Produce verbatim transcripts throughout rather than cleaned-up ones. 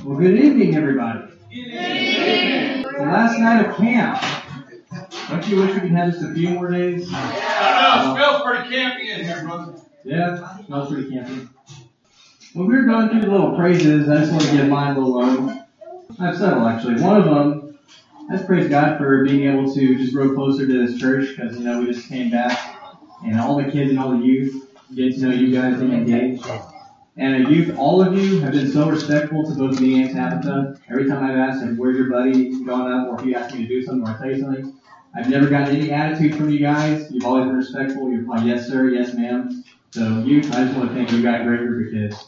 Well, good evening, everybody. Good evening. The last night of camp. Don't you wish we could have just a few more days? Yeah. I know, it smells pretty campy in here, brother. Yeah, it smells pretty campy. When we were going through the little praises, I just want to give mine a little low. I have several, actually. One of them, I just praise God for being able to just grow closer to this church, because, you know, we just came back, and all the kids and all the youth get to know you guys and engage. And the youth, all of you, have been so respectful to both me and Tabitha. Every time I've asked him, where's your buddy gone up, or if he asked me to do something, or I tell you something, I've never gotten any attitude from you guys. You've always been respectful. You're like, yes, sir, yes, ma'am. So, youth, I just want to thank you. You've got a great group of kids.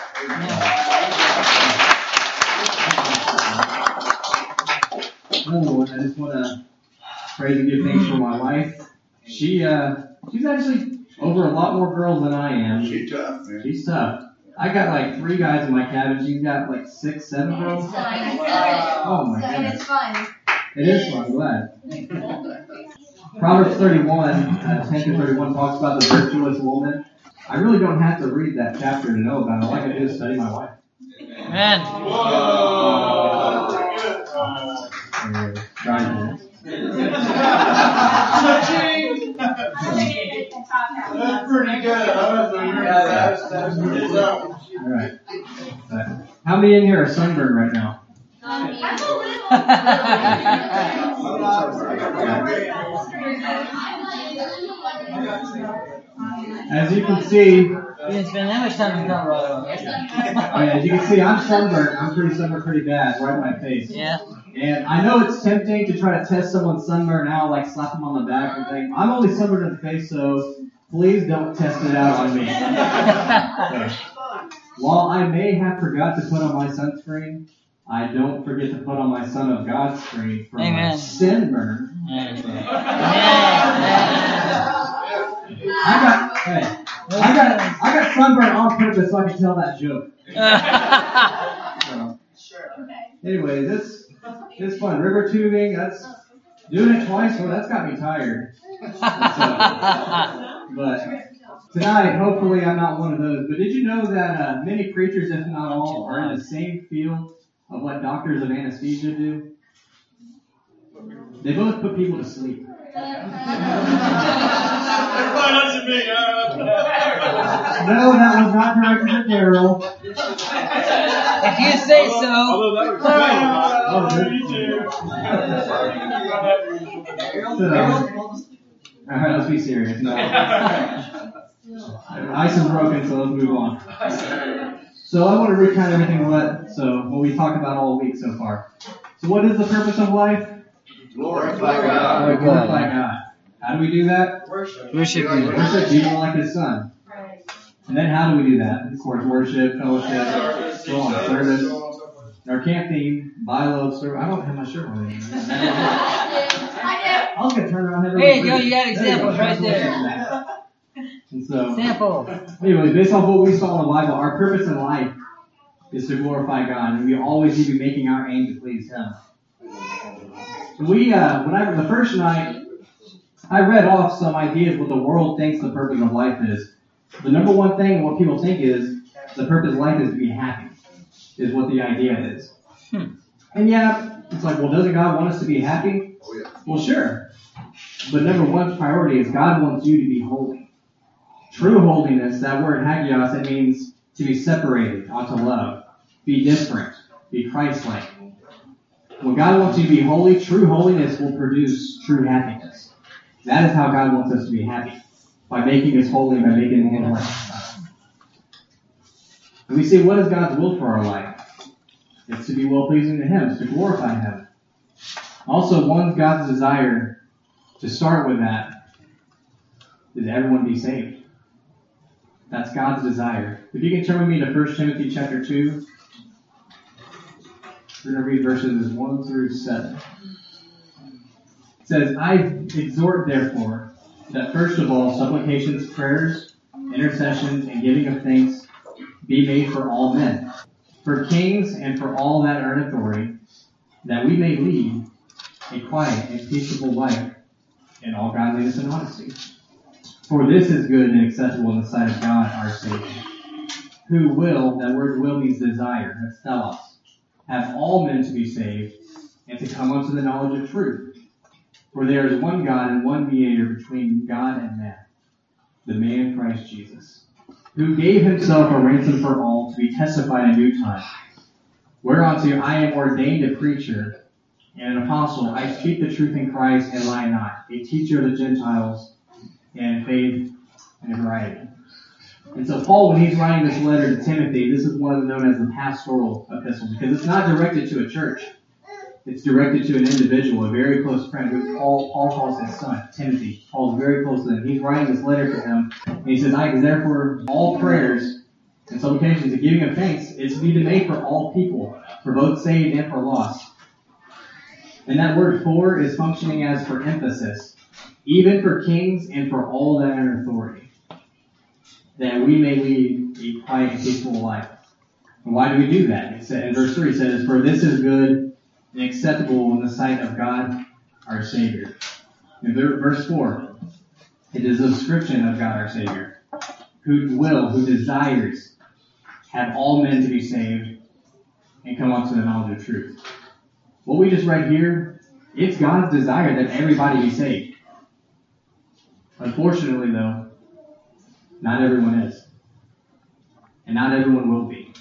Another one, I just want to praise and give thanks for my wife. She, uh, she's actually over a lot more girls than I am. She's tough, man. She's tough. I got like three guys in my cabin. She's got like six, seven girls. It's fun. It's Oh my fun. goodness. It's fun. It is fun, I'm glad. Proverbs thirty-one, uh, ten to thirty-one talks about the virtuous woman. I really don't have to read that chapter to know about it. All I can do is study my wife. Amen. Whoa! Uh, try it. That's pretty good. That's, that's pretty good. All right. Uh, how many in here are sunburned right now? As you can see, You didn't spend that much time in Colorado. oh yeah, as you can see, I'm sunburned. I'm pretty sunburned pretty bad, right in my face. Yeah. And I know it's tempting to try to test someone's sunburn out, like slap them on the back and think, I'm only sunburned in the face, so please don't test it out on me. So, while I may have forgot to put on my sunscreen, I don't forget to put on my Son of God screen for Amen. my sin burn. Amen. I got, hey, I got, I got sunburn on purpose so I can tell that joke. So, anyway, this, this fun. River tubing, that's, doing it twice, well, that's got me tired. So, but tonight, hopefully I'm not one of those. But did you know that uh, many preachers, if not all, are in the same field of what doctors of anesthesia do? They both put people to sleep. Everybody looks at me. Uh, No, that was not directed at Daryl. If you say so. Although that was Oh, good. You too. So, alright, let's be serious. No. Ice is broken, so let's move on. So I want to recount everything what so what we talked about all week so far. So what is the purpose of life? Glorify Uh, God. glorify God. How do we do that? Worship you. Worship Jesus like His Son. And then how do we do that? Of course, worship, fellowship, so on, service. Our camp theme, buy, love, serve. I don't have my shirt on anymore. I was going to turn around and have There you go, everybody- you got There examples go. right there. And so, Sample. anyways, based on what we saw in the Bible, our purpose in life is to glorify God, and we always need to be making our aim to please Him. And we, uh, when I the first night, I read off some ideas what the world thinks the purpose of life is. The number one thing what people think is the purpose of life is to be happy, is what the idea is. Hmm. And yeah, it's like, well, doesn't God want us to be happy? Oh, yeah. Well, sure. But number one priority is God wants you to be holy. True holiness, that word hagios, it means to be separated, ought to love, be different, be Christ-like. When God wants you to be holy, true holiness will produce true happiness. That is how God wants us to be happy, by making us holy, by making Him like us. And we see, what is God's will for our life? It's to be well-pleasing to Him, it's to glorify Him. Also, one's God's desire to start with that is everyone be saved. That's God's desire. If you can turn with me to First Timothy chapter two, we're going to read verses one through seven. It says, I exhort, therefore, that first of all, supplications, prayers, intercessions, and giving of thanks be made for all men, for kings and for all that are in authority, that we may lead a quiet and peaceable life in all godliness and honesty. For this is good and acceptable in the sight of God, our Savior, who will, that word will means desire, that's telos, have all men to be saved, and to come unto the knowledge of truth. For there is one God and one mediator between God and man, the man Christ Jesus, who gave himself a ransom for all to be testified in due time. Whereunto I am ordained a preacher and an apostle. I speak the truth in Christ and lie not, a teacher of the Gentiles and faith and variety. And so Paul, when he's writing this letter to Timothy, this is one of the known as the pastoral epistle, because it's not directed to a church. It's directed to an individual, a very close friend, who Paul, Paul calls his son, Timothy. Paul's very close to him. He's writing this letter to him, and he says, I exert therefore all prayers and supplications and giving of thanks is to be made for all people, for both saved and for lost. And that word for is functioning as for emphasis, even for kings and for all that are in authority, that we may lead a quiet and peaceful life. And why do we do that? It said, in verse three, it says, for this is good and acceptable in the sight of God, our Savior. In verse four, it is a description of God, our Savior, who will, who desires, have all men to be saved and come unto the knowledge of truth. What we just read here, it's God's desire that everybody be saved. Unfortunately, though, not everyone is. And not everyone will be.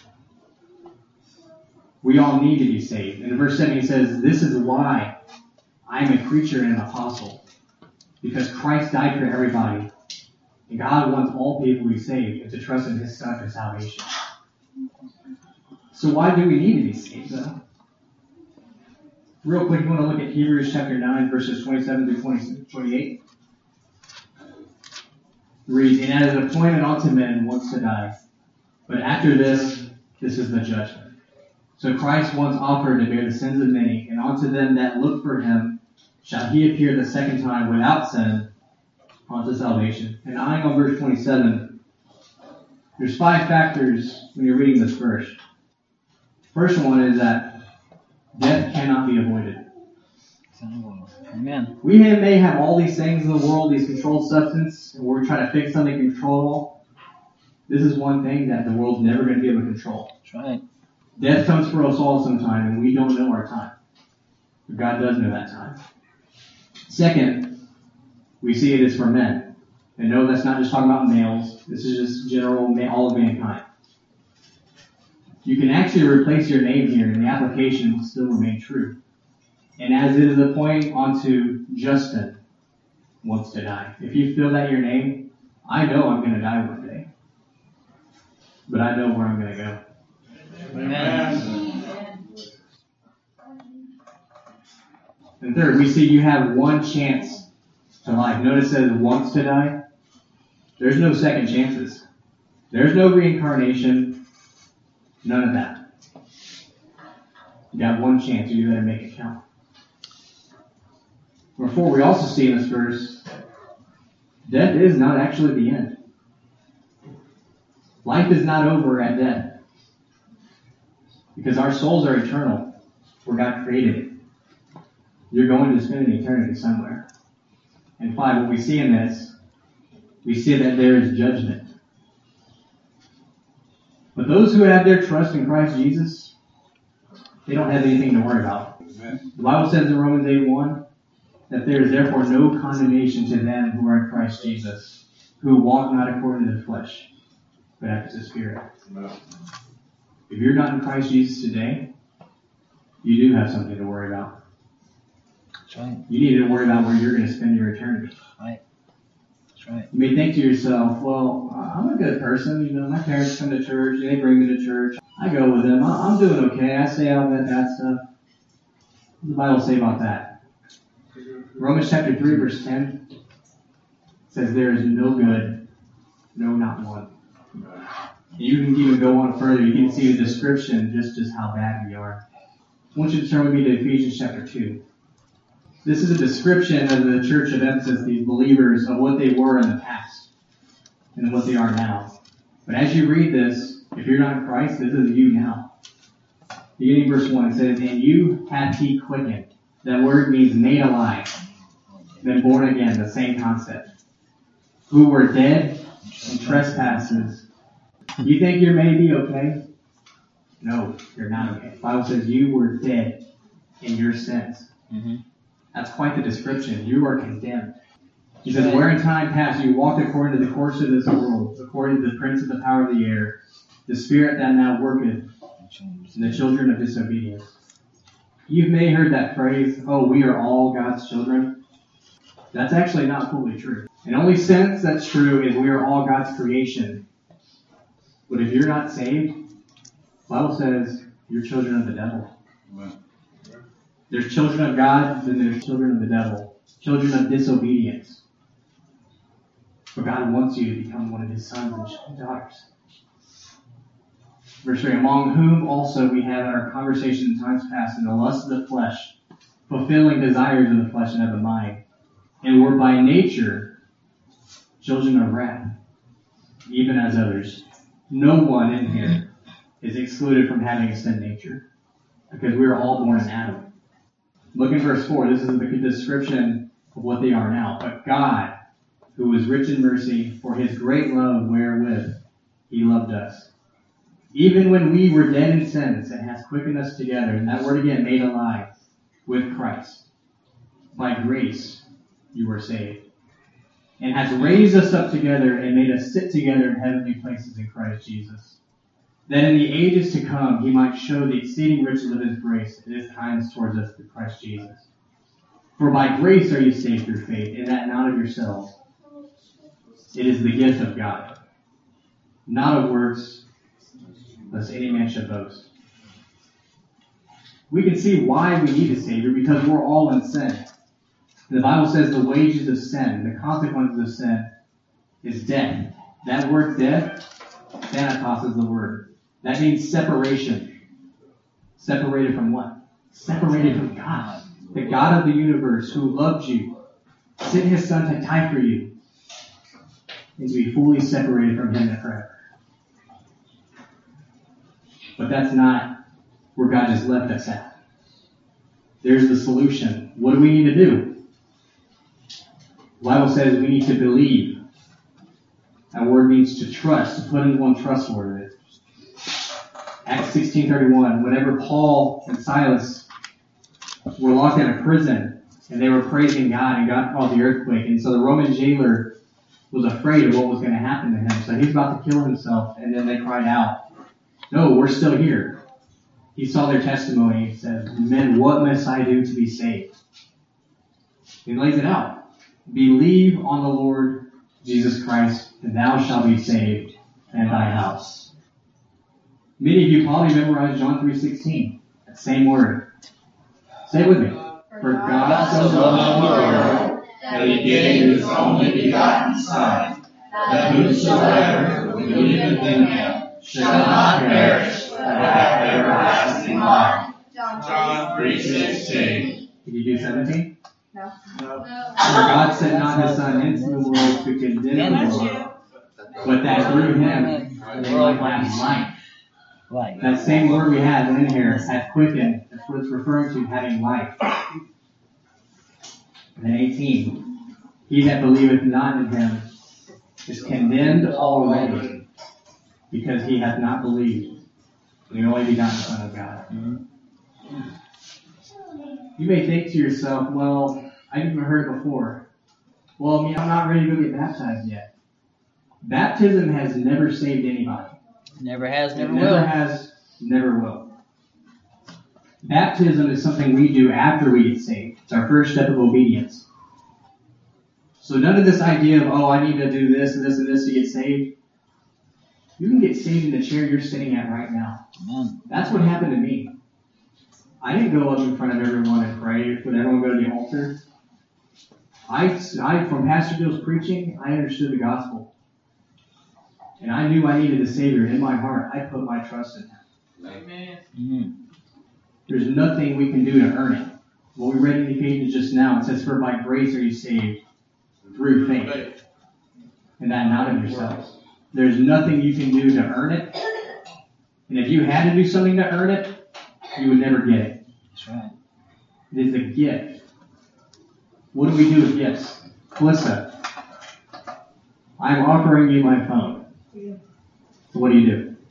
We all need to be saved. And in verse seven he says, this is why I am a preacher and an apostle. Because Christ died for everybody. And God wants all people to be saved and to trust in his Son for salvation. So why do we need to be saved, though? Real quick, you want to look at Hebrews chapter nine, verses twenty-seven through twenty-eight. Reads, and as it is appointed unto men once to die, but after this, this is the judgment. So Christ once offered to bear the sins of many, and unto them that look for him shall he appear the second time without sin unto salvation. And eyeing on verse twenty-seven, there's five factors when you're reading this verse. First one is that death cannot be avoided. Amen. We may have all these things in the world, these controlled substances, and we're trying to fix something, control. This is one thing that the world's never going to be able to control. That's right. Death comes for us all sometime, and we don't know our time. But God does know that time. Second, we see it is for men. And no, that's not just talking about males. This is just general, all of mankind. You can actually replace your name here, and the application will still remain true. And as it is appointed unto Justin wants to die. If you fill that your name, I know I'm going to die one day. But I know where I'm going to go. Amen. And third, we see you have one chance to life. Notice it says once to die. There's no second chances. There's no reincarnation. None of that. You got one chance. You better make it count. Number four, we also see in this verse, death is not actually the end. Life is not over at death. Because our souls are eternal, where God created it. You're going to spend an eternity somewhere. And five, what we see in this, we see that there is judgment. But those who have their trust in Christ Jesus, they don't have anything to worry about. Amen. The Bible says in Romans eight one that there is therefore no condemnation to them who are in Christ Jesus, who walk not according to the flesh, but after the Spirit. Amen. If you're not in Christ Jesus today, you do have something to worry about. That's right. You need to worry about where you're going to spend your eternity. Right. That's right. You may think to yourself, well, I'm a good person. You know, my parents come to church. They bring me to church. I go with them. I'm doing okay. I stay out of that bad stuff. What does the Bible say about that? Romans chapter three, verse ten says there is no good, no, not one. You can even go on further. You can see the description just, just how bad we are. I want you to turn with me to Ephesians chapter two. This is a description of the church of Ephesus, these believers, of what they were in the past and what they are now. But as you read this, if you're not in Christ, this is you now. Beginning verse one, it says, and you hath he quickened. That word means made alive. Then born again, the same concept. Who were dead in trespasses. You think you're maybe okay? No, you're not okay. The Bible says you were dead in your sins. Mm-hmm. That's quite the description. You are condemned. He says, where in time past you walked according to the course of this world, according to the prince of the power of the air, the spirit that now worketh in the children of disobedience. You may have heard that phrase, oh, we are all God's children. That's actually not fully true. And only sense that's true is we are all God's creation. But if you're not saved, the Bible says you're children of the devil. There's children of God, then there's children of the devil. Children of disobedience. But God wants you to become one of His sons and daughters. Verse three, among whom also we have in our conversation in times past in the lust of the flesh, fulfilling desires of the flesh and of the mind, and were by nature children of wrath, even as others. No one in here is excluded from having a sin nature, because we are all born in Adam. Look in verse four. This is the description of what they are now. But God, who is rich in mercy, for His great love wherewith He loved us, even when we were dead in sins, and has quickened us together, and that word again, made alive, with Christ. By grace you were saved, and has raised us up together and made us sit together in heavenly places in Christ Jesus, that in the ages to come He might show the exceeding riches of His grace and His kindness towards us through Christ Jesus. For by grace are you saved through faith, and that not of yourselves. It is the gift of God, not of works, lest any man should boast. We can see why we need a Savior, because we're all in sin. The Bible says the wages of sin, the consequences of sin, is death. That word death, thanatos is the word. That means separation. Separated from what? Separated from God. The God of the universe who loved you, sent His Son to die for you, and to be fully separated from Him forever. But that's not where God has left us at. There's the solution. What do we need to do? The Bible says we need to believe. That word means to trust, to put into one trustworthy. Acts sixteen thirty-one, whenever Paul and Silas were locked in a prison, and they were praising God, and God caused the earthquake, and so the Roman jailer was afraid of what was going to happen to him, so he's about to kill himself, and then they cried out, no, we're still here. He saw their testimony. He said, men, what must I do to be saved? He lays it out. Believe on the Lord Jesus Christ, and thou shalt be saved, and thy house. Many of you probably memorized John three sixteen. That same word. Say it with me. For God so loved the world, that He gave His only begotten Son, that whosoever believeth in Him shall not perish, but have everlasting life. John three sixteen. Did you do seventeen? No. No. For God sent not His Son into the world to condemn the world, but that through Him they might have life. Right. That same word we have in here, hath quickened, that's what it's referring to, having life. And then eighteen. He that believeth not in Him is condemned already, because he hath not believed in the only begotten Son of God. Mm-hmm. You may think to yourself, well, I've even heard it before. Well, I mean, I'm not ready to go get baptized yet. Baptism has never saved anybody. Never has, never it will. never has, never will. Baptism is something we do after we get saved. It's our first step of obedience. So none of this idea of, oh, I need to do this and this and this to get saved. You can get saved in the chair you're sitting at right now. Amen. That's what happened to me. I didn't go up in front of everyone and pray when everyone go to the altar. I, I, from Pastor Bill's preaching, I understood the gospel. And I knew I needed a Savior. In my heart, I put my trust in Him. Amen. Mm-hmm. There's nothing we can do to earn it. What we read in Ephesians just now, it says, for by grace are you saved through faith. And that not of yourselves. There's nothing you can do to earn it. And if you had to do something to earn it, you would never get it. That's right. It is a gift. What do we do with gifts? Calista, I'm offering you my phone. So what do you do?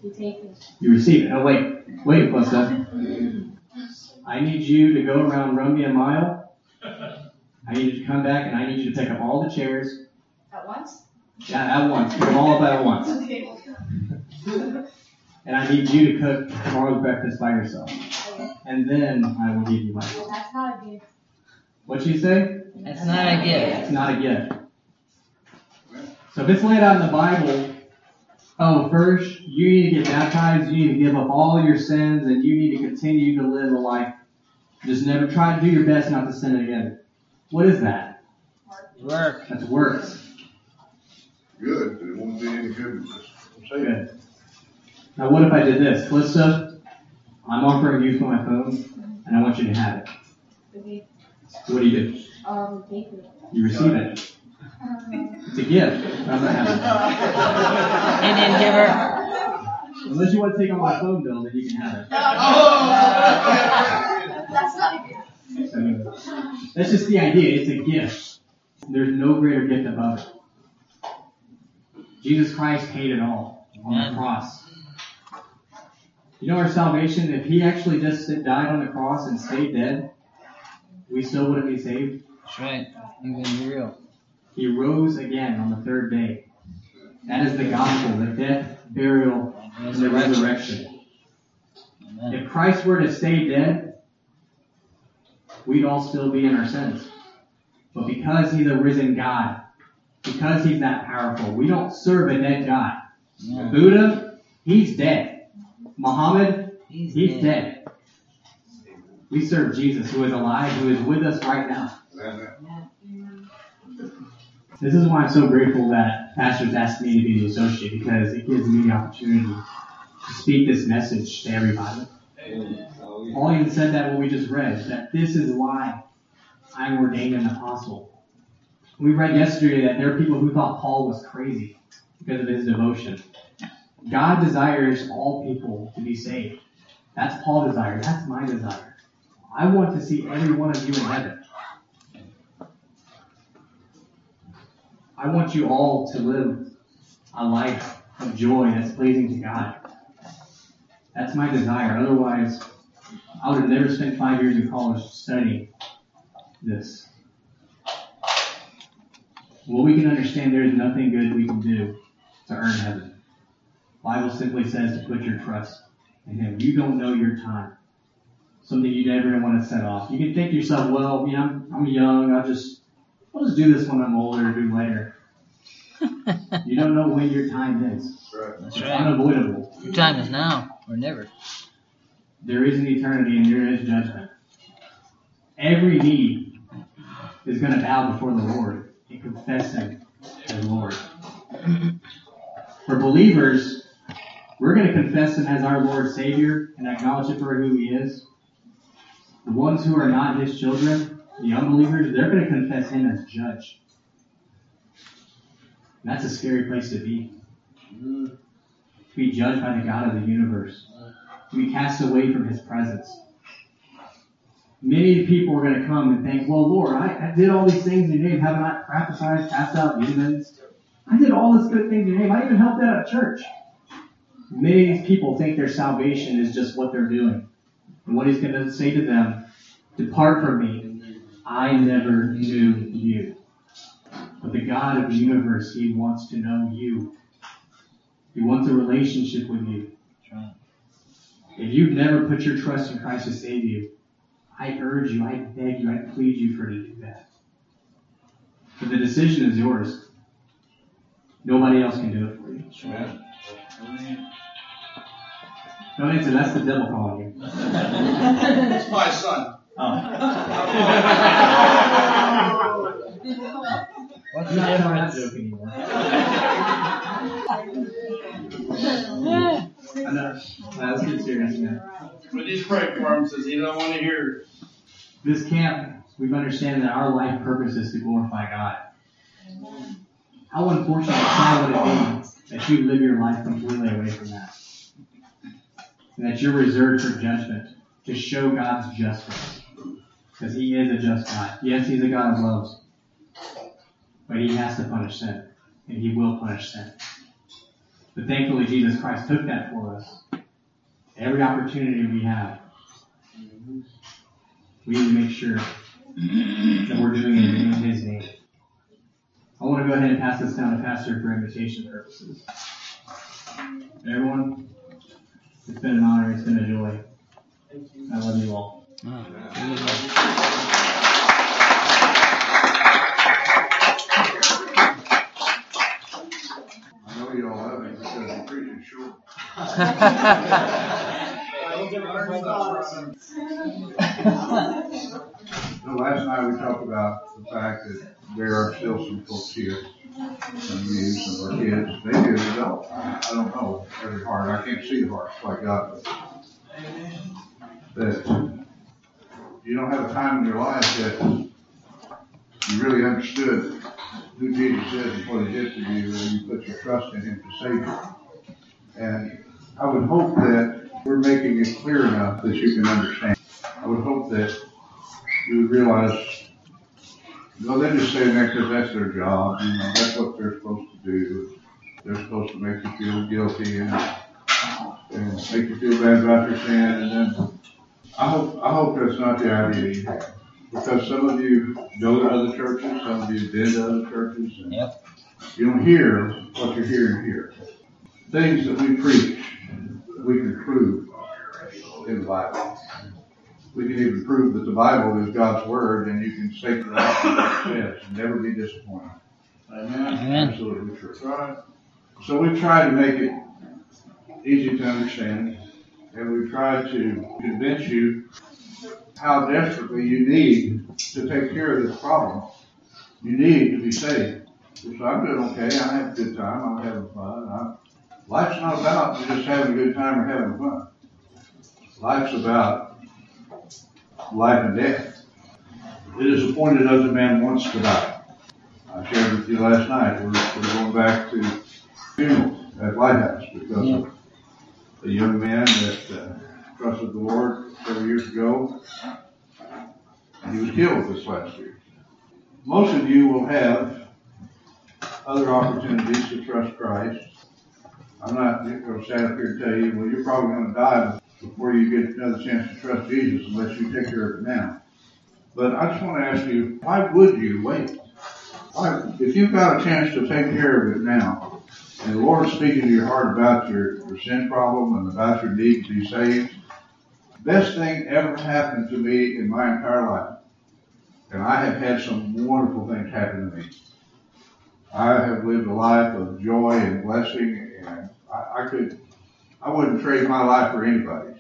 You take it. You receive it. Oh, wait. Wait, Melissa. I need you to go around, run me a mile. I need you to come back, and I need you to pick up all the chairs. At once? Yeah, at once. Pick them all up at once. Okay. And I need you to cook tomorrow's breakfast by yourself. And then I will give you my gift. Well, that's not a gift. What'd she say? That's not a gift. It's not a gift. So if it's laid out in the Bible, oh, first, you need to get baptized, you need to give up all your sins, and you need to continue to live a life. Just never try to do your best not to sin again. What is that? Work. That's works. Good, but it won't be any good. Good. Now what if I did this? Calista, I'm offering you my phone, and I want you to have it. Okay. So what do you do? Um, take it. You receive it. Um, It's a gift. I'm not having it. He didn't give her. Unless you want to take on my phone bill, then you can have it. that's not a gift. So, that's just the idea. It's a gift. There's no greater gift above it. Jesus Christ paid it all on the cross. You know our salvation, if he actually just died on the cross and stayed dead, we still wouldn't be saved. That's right. You're gonna be real. He rose again on the third day. That is the gospel, the death, burial, and the resurrection. Amen. If Christ were to stay dead, we'd all still be in our sins. But because he's a risen God, because he's that powerful, we don't serve a dead God. Yeah. Buddha, he's dead. Muhammad, He's, he's dead. dead. We serve Jesus, who is alive, who is with us right now. This is why I'm so grateful that pastors asked me to be the associate, because it gives me the opportunity to speak this message to everybody. Paul even said that when we just read, that this is why I'm ordained an apostle. We read yesterday that there are people who thought Paul was crazy because of his devotion. God desires all people to be saved. That's Paul's desire. That's my desire. I want to see every one of you in heaven. I want you all to live a life of joy that's pleasing to God. That's my desire. Otherwise, I would have never spent five years in college studying this. Well, we can understand there is nothing good we can do to earn heaven. The Bible simply says to put your trust in him. You don't know your time. Something you never want to set off. You can think to yourself, well, you know, I'm, I'm young. I'll just, I'll just do this when I'm older or do later. You don't know when your time is. That's It's right. unavoidable. Your time is now or never. There is an eternity and there is judgment. Every knee is going to bow before the Lord and confess him as Lord. For believers, we're going to confess him as our Lord Savior and acknowledge him for who he is. The ones who are not his children, the unbelievers, they're going to confess him as judge. And that's a scary place to be. To be judged by the God of the universe. To be cast away from his presence. Many people are going to come and think, well, Lord, I, I did all these things in your name. Haven't I prophesied, cast out demons? I did all this good things in your name. I even helped out at church. Many of these people think their salvation is just what they're doing. And what he's going to say to them, depart from me. I never knew you. But the God of the universe, he wants to know you. He wants a relationship with you. If you've never put your trust in Christ to save you, I urge you, I beg you, I plead you for to do that. But the decision is yours. Nobody else can do it for you. Don't answer, that's the devil calling you. It's my son. What's I'm the not telling that difference? joke anymore. I know. Nah, let's get serious, man. We just pray for him, says he don't want to hear it. This camp, we've understood that our life purpose is to glorify God. How unfortunate and sad would it be that you live your life completely away from that? And that you're reserved for judgment, to show God's justice. Because he is a just God. Yes, he's a God of love. But he has to punish sin. And he will punish sin. But thankfully, Jesus Christ took that for us. Every opportunity we have, we need to make sure that we're doing it in His name. I want to go ahead and pass this down to Pastor for invitation purposes. Everyone, it's been an honor. It's been a joy. I love you all. I know you all love me because you're preaching short. So last night we talked about the fact that there are still some folks here, some youth, some of our kids, maybe as adults. I I don't know every heart. I can't see the hearts like God does. That you don't have a time in your life that you really understood who Jesus is and what He did for you, and you put your trust in Him to save you. And I would hope that we're making it clear enough that you can understand. I would hope that you would realize, no, they just say that because that's their job. You know, that's what they're supposed to do. They're supposed to make you feel guilty and, and make you feel bad about your sin. And then I hope I hope that's not the idea you have. Because some of you go to other churches, some of you have been to other churches, and Yep. you don't hear what you're hearing here. Things that we preach, we can prove in the Bible. We can even prove that the Bible is God's Word, and you can stake it out on what it says and never be disappointed. Amen? Amen. Absolutely true. Right. So we've tried to make it easy to understand, and we've tried to convince you how desperately you need to take care of this problem. You need to be saved. So I'm doing okay. I have a good time. I'm having fun. I'm, life's not about just having a good time or having fun. Life's about life and death. It is appointed unto man once to die. I shared with you last night. We're, we're going back to funerals at Lighthouse because Yeah. of a young man that uh, trusted the Lord several years ago, and he was killed this last year. Most of you will have other opportunities to trust Christ. I'm not going to stand up here and tell you, well, you're probably going to die before you get another chance to trust Jesus unless you take care of it now. But I just want to ask you, why would you wait? Why, if you've got a chance to take care of it now, and the Lord's speaking to your heart about your, your sin problem and about your need to be saved, best thing ever happened to me in my entire life. And I have had some wonderful things happen to me. I have lived a life of joy and blessing, and I, I could, I wouldn't trade my life for anybody's.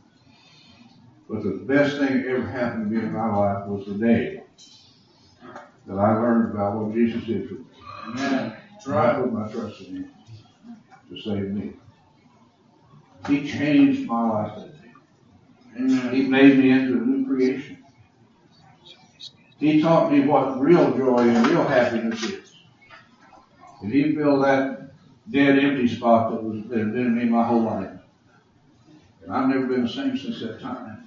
But the best thing that ever happened to me in my life was the day that I learned about what Jesus did for me. Amen. I put my trust in Him to save me. He changed my life that day. Amen. He made me into a new creation. He taught me what real joy and real happiness is. And He filled that dead, empty spot that was that had been in me my whole life. And I've never been the same since that time.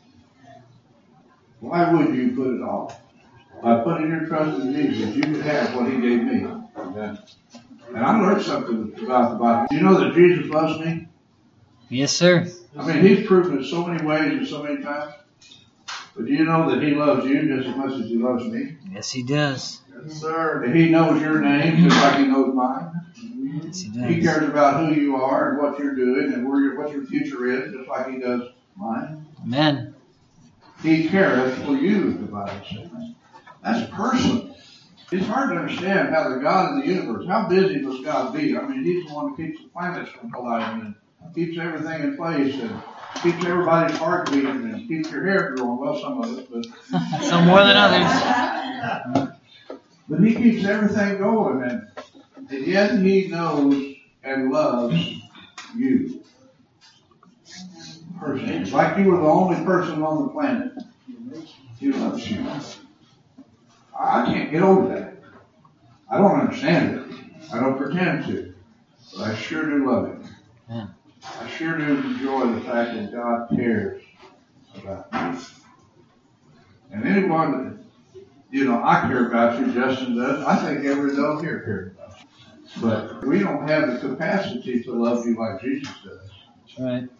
Why would you put it off? By putting your trust in Jesus, you could have what He gave me. Amen. And I learned something about the Bible. Do you know that Jesus loves me? Yes, sir. I mean, He's proven it so many ways and so many times. But do you know that He loves you just as much as He loves me? Yes, He does. Yes, sir. That He knows your name just like He knows mine. Yes, He He does. cares about who you are and what you're doing and where your, what your future is, just like He does mine. Amen. He cares for you, the Bible says. That's personal. It's hard to understand how the God of the universe, how busy must God be? I mean, He's the one who keeps the planets from colliding and keeps everything in place and keeps everybody's heart beating and keeps your hair growing. Well, some of it, but Some more than others. but He keeps everything going, and, and yet He knows and loves you. Person. It's like you were the only person on the planet. He loves you. I can't get over that. I don't understand it. I don't pretend to. But I sure do love Him. Yeah. I sure do enjoy the fact that God cares about me. And anyone that, you know, I care about you, Justin does. I think every adult here cares about you. But we don't have the capacity to love you like Jesus does. That's right.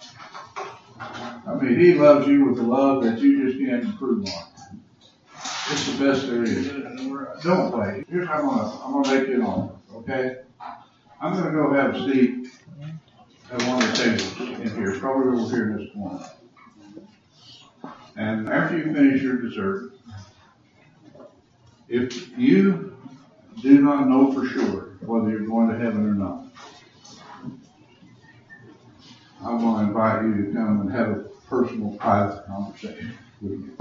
I mean, he loves you with a love that you just can't improve on. It's the best there is. Don't wait. Here's how I'm gonna, I'm gonna make it on, okay? I'm gonna go have a seat at one of the tables in here, probably over here in this corner. And after you finish your dessert, if you do not know for sure whether you're going to heaven or not, I'm going to invite you to come and have a personal, private conversation with me.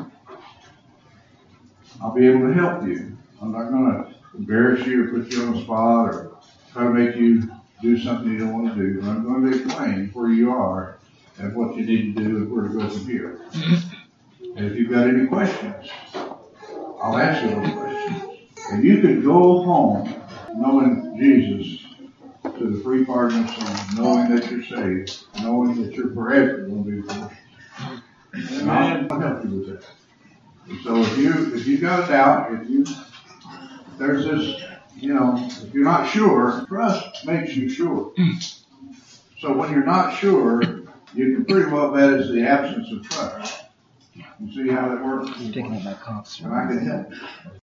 I'll be able to help you. I'm not going to embarrass you or put you on the spot or try to make you do something you don't want to do. I'm going to explain where you are and what you need to do and where to go from here. And if you've got any questions, I'll answer those questions. And you could go home knowing Jesus to the free pardon of sin, knowing that you're saved, knowing that you're forever going to be with us. And I'll help you with that. And so if you if you got a doubt, if you if there's this, you know, if you're not sure, trust makes you sure. So when you're not sure, you can pretty well bet it's the absence of trust. You see how that works? Picking up my coughs. And I can help you.